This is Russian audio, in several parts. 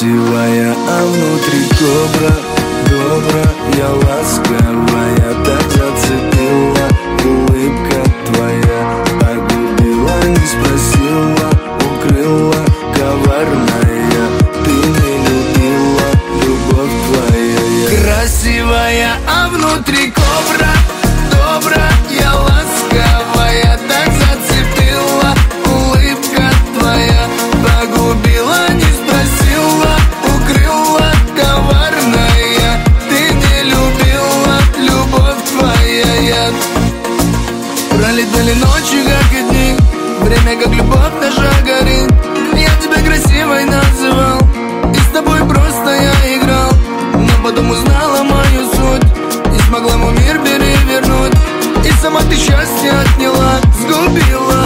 Красивая, а внутри кобра, добрая, ласковая, так зацепила улыбка твоя. Погубила, не спросила, укрыла, коварная. Ты не любила, любовь твоя. Красивая, а внутри кобра, добрая, ласковая, так зацепила улыбка твоя. Погубила, не спросила, укрыла, коварная. Ты не любила, любовь твоя. Пролетели ночи, как и дни, время, как любовь наша горит. Я тебя красивой называл, и с тобой просто я играл. Но потом узнала мою суть, не смогла мой мир перевернуть. И сама ты счастье отняла, сгубила.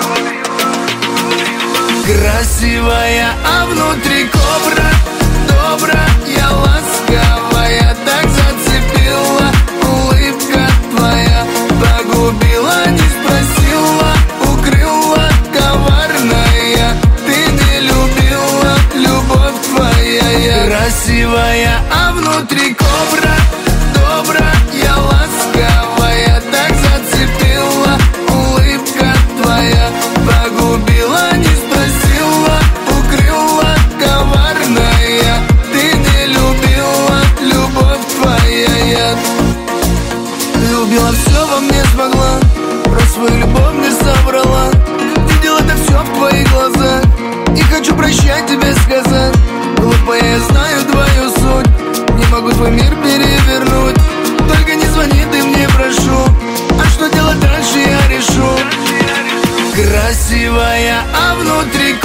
Красивая, а внутри кобра, добрая, ласковая, так зацепила улыбка твоя. Погубила, не спросила, укрыла, коварная. Ты не любила, любовь твоя. Красивая, а внутри кобра, добрая, ласковая, так зацепила улыбка твоя. Погубила, не спросила, укрыла, коварная. Ты не любила, любовь твоя. Любила, все во мне смогла, про свою любовь не соврала. Видел это все в твоих глазах, и хочу прощать тебе сказать. Глупая, я знаю твою суть, не могу твой мир перевернуть. Только не звони, ты мне, прошу, а что делать дальше я решу. Красивая, а внутри